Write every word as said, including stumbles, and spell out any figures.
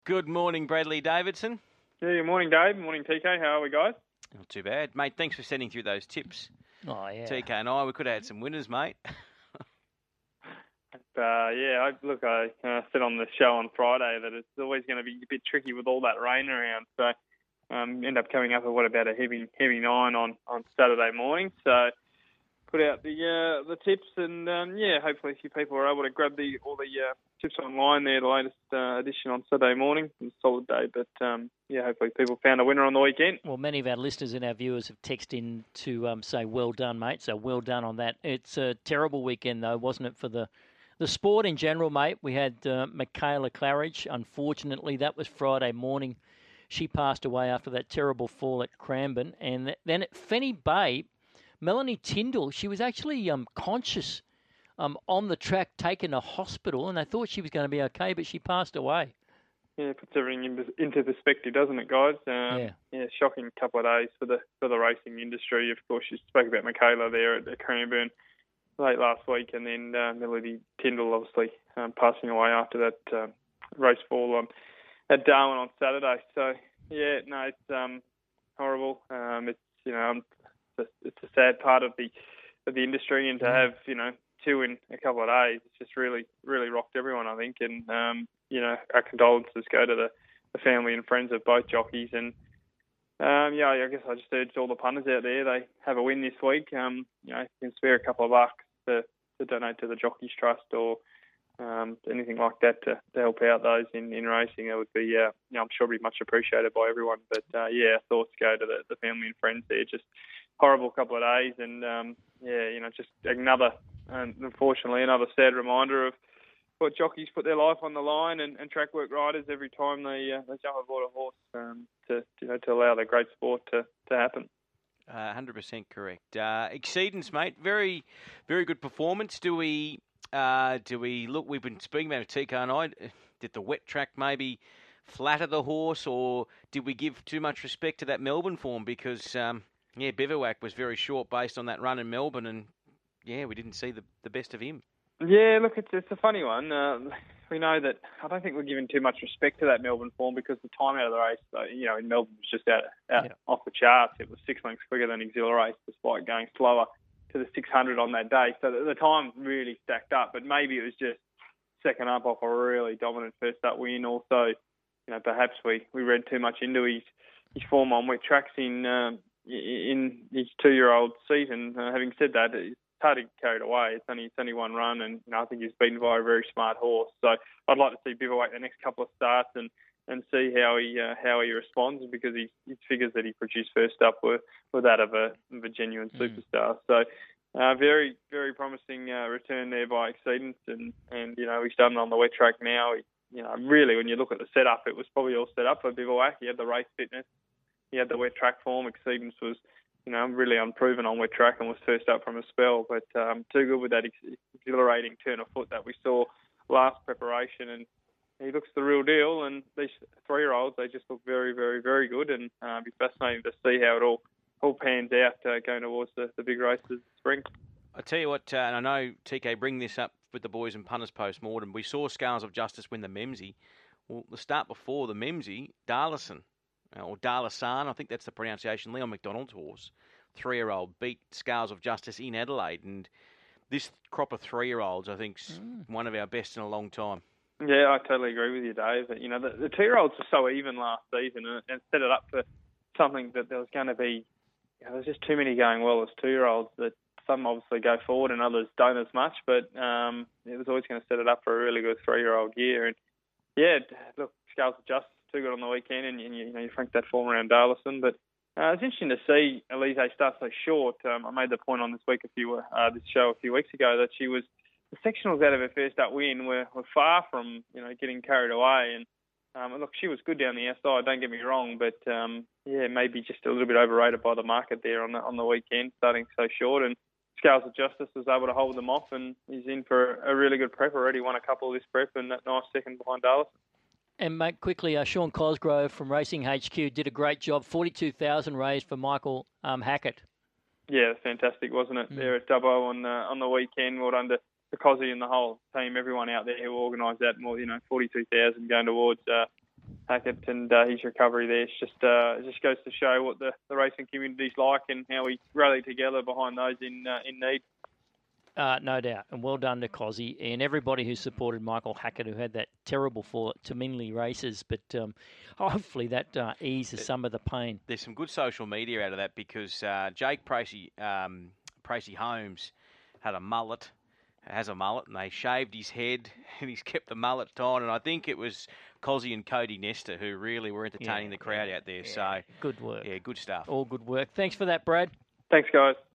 Good morning, Bradley Davidson. Yeah, good morning, Dave. Morning, T K. How are we, guys? Not too bad. Mate, thanks for sending through those tips. Oh, yeah. T K and I, we could have had some winners, mate. Uh, yeah, I, look, I uh, said on the show on Friday that it's always going to be a bit tricky with all that rain around. So um, end up coming up with, what, about a heavy heavy nine on, on Saturday morning. So put out the uh, the tips and, um, yeah, hopefully a few people are able to grab the all the uh, tips online there, the latest uh, edition on Saturday morning. It was a solid day, but, um, yeah, hopefully people found a winner on the weekend. Well, many of our listeners and our viewers have texted in to um, say, well done, mate. So well done on that. It's a terrible weekend, though, wasn't it, for the, the sport in general, mate? We had uh, Michaela Claridge. Unfortunately, that was Friday morning. She passed away after that terrible fall at Cranbourne. And then at Fenny Bay, Melanie Tyndall, she was actually um, conscious um, on the track, taken to hospital, and they thought she was going to be okay, but she passed away. Yeah, it puts everything in, into perspective, doesn't it, guys? Um, yeah. Yeah, shocking couple of days for the for the racing industry. Of course, you spoke about Michaela there at, at Cranbourne late last week, and then uh, Melody Tyndall obviously um, passing away after that um, race fall on at Darwin on Saturday. So yeah, no, it's um, horrible. Um, it's you know, um, it's, a, it's a sad part of the of the industry, and to have you know two in a couple of days, it's just really really rocked everyone, I think, and um, you know, our condolences go to the, the family and friends of both jockeys, and um, yeah, I guess I just urge all the punters out there, they have a win this week. Um, you know, if you can spare a couple of bucks to, to donate to the Jockeys Trust or um, anything like that to, to help out those in, in racing, it would be, uh, you know, I'm sure, be much appreciated by everyone. But uh, yeah, thoughts go to the, the family and friends there. Just horrible couple of days, and um, yeah, you know, just another, um, unfortunately, another sad reminder of what jockeys put their life on the line, and, and track work riders every time they uh, they jump aboard a horse um, to you know to allow their great sport to, to happen. Uh, one hundred percent correct. Uh, Exceedance, mate. Very, very good performance. Do we uh, do we look? We've been speaking about T K and I. Did the wet track maybe flatter the horse, or did we give too much respect to that Melbourne form? Because um, yeah, Bivouac was very short based on that run in Melbourne, and yeah, we didn't see the the best of him. Yeah, look, it's it's a funny one. Uh, we know that I don't think we're giving too much respect to that Melbourne form because the time out of the race, uh, you know, in Melbourne was just out, out yeah. off the charts. It was six lengths quicker than Exhilarate, despite going slower to the six hundred on that day. So the, the time really stacked up, but maybe it was just second up off a really dominant first up win. Also, you know, perhaps we, we read too much into his his form on wet tracks in um, in his two-year-old season. Uh, having said that, it's hard to get carried away. It's only it's only one run, and you know, I think he's beaten by a very smart horse. So I'd like to see Bivouac the next couple of starts and, and see how he uh, how he responds, because he, his figures that he produced first up were, were that of a, of a genuine mm. superstar. So uh, very very promising uh, return there by Exceedance, and, and you know he's done it on the wet track now. He, you know really when you look at the setup, it was probably all set up for Bivouac. He had the race fitness, he had the wet track form. Exceedance was, you know, really unproven on wet track and was first up from a spell, but um, too good with that ex- exhilarating turn of foot that we saw last preparation, and he looks the real deal. And these three-year-olds, they just look very, very, very good, and uh, it'll be fascinating to see how it all all pans out uh, going towards the, the big races this spring. I tell you what, uh, and I know T K bring this up with the boys in punters post-mortem. We saw Scales of Justice win the Memsie. Well, the start before the Memsie, Darlison, or Darlasan, I think that's the pronunciation, Leon McDonald's horse, three-year-old, beat Scales of Justice in Adelaide. And this crop of three-year-olds, I think, is mm. one of our best in a long time. Yeah, I totally agree with you, Dave. You know, the, the two-year-olds were so even last season, and, and set it up for something that there was going to be, you know, there's just too many going well as two-year-olds, that some obviously go forward and others don't as much, but um, it was always going to set it up for a really good three-year-old year. And yeah, look, Scales of Justice, too good on the weekend, and, and you, you know you frank that form around Darlison. But uh, it's interesting to see Elise start so short. Um, I made the point on this week a few uh, this show a few weeks ago that she was the sectionals out of her first up win were, were far from you know getting carried away. And um, look, she was good down the outside. Don't get me wrong, but um, yeah, maybe just a little bit overrated by the market there on the on the weekend, starting so short. And Scales of Justice was able to hold them off, and he's in for a really good prep already. Won a couple of this prep, and that nice second behind Darlison. And, mate, quickly, uh, Sean Cosgrove from Racing H Q did a great job. forty-two thousand raised for Michael um, Hackett. Yeah, fantastic, wasn't it? Mm. There at Dubbo on, uh, on the weekend. Well done to Cosy and the whole team, everyone out there who organised that. More, you know, forty-two thousand going towards uh, Hackett and uh, his recovery there. It's just uh, it just goes to show what the, the racing community's like and how we rally together behind those in uh, in need. Uh, no doubt, and well done to Cozzy and everybody who supported Michael Hackett, who had that terrible fall at Tamingley races. But um, hopefully that uh, eases some of the pain. There's some good social media out of that because uh, Jake Pracey, um, Pracey Holmes had a mullet, has a mullet, and they shaved his head, and he's kept the mullet on. And I think it was Cozzy and Cody Nestor who really were entertaining yeah, the crowd yeah, out there. Yeah. So good work. Yeah, good stuff. All good work. Thanks for that, Brad. Thanks, guys.